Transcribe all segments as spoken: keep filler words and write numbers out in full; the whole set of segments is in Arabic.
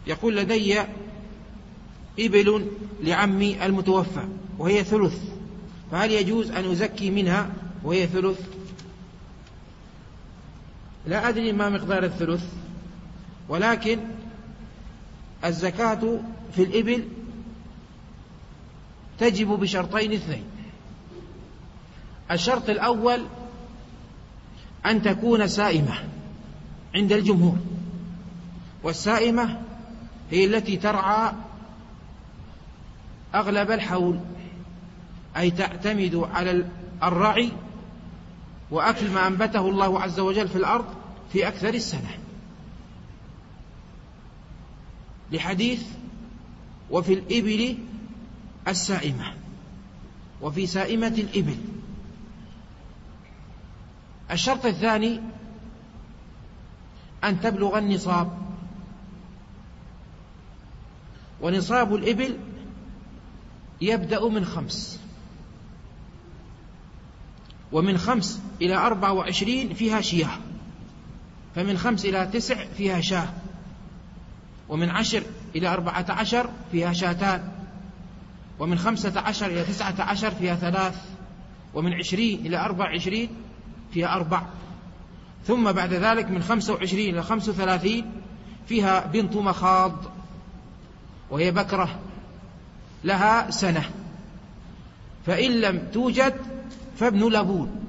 يقول لدي إبل لعمي المتوفى وهي ثلث، فهل يجوز أن أزكي منها وهي ثلث؟ لا أدري ما مقدار الثلث، ولكن الزكاة في الإبل تجب بشرطين اثنين. الشرط الأول أن تكون سائمة عند الجمهور، والسائمة هي التي ترعى أغلب الحول، أي تعتمد على الرعي وأكل ما أنبته الله عز وجل في الأرض في أكثر السنة، لحديث وفي الإبل السائمة، وفي سائمة الإبل. الشرط الثاني أن تبلغ النصاب، ونصاب الإبل يبدأ من خمس، ومن خمس إلى أربع وعشرين فيها شياه، فمن خمس إلى تسع فيها شاه، ومن عشر إلى أربعة عشر فيها شاتان، ومن خمسة عشر إلى تسعة عشر فيها ثلاث، ومن عشرين إلى أربع وعشرين فيها أربع، ثم بعد ذلك من خمسة وعشرين إلى خمسة وثلاثين فيها بنت مخاض، وهي بكرة لها سنة، فإن لم توجد فابن لبون،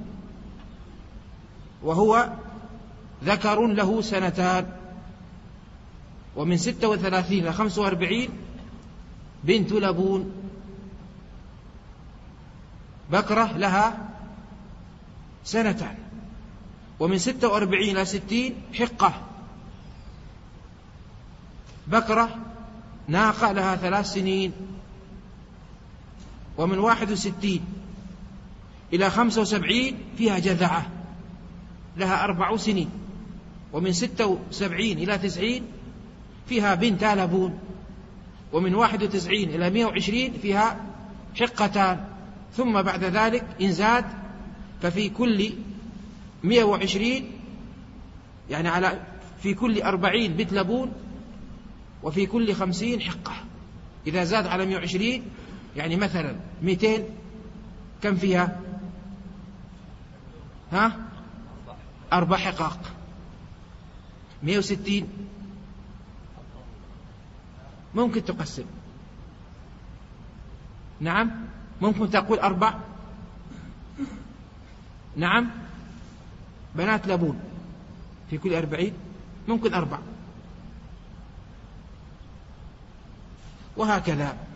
وهو ذكر له سنتان. ومن ستة وثلاثين إلى خمسة وأربعين بنت لبون بكرة لها سنتان. ومن ستة وأربعين إلى ستين حقة بكرة ناقة لها ثلاث سنين. ومن واحد وستين إلى خمسة وسبعين فيها جذعة لها أربع سنين. ومن ستة وسبعين إلى تسعين فيها بنت لبون. ومن واحد وتسعين إلى مئة وعشرين فيها حقتان. ثم بعد ذلك إن زاد ففي كل مئة وعشرين يعني على في كل أربعين بنت لبون، وفي كل خمسين حقة. إذا زاد على مئة وعشرين يعني مثلا مئتين كم فيها؟ ها أربع حقاق. مئة وستين ممكن تقسم، نعم ممكن تقول أربع، نعم بنات لبون في كل أربعين ممكن أربع، وهكذا.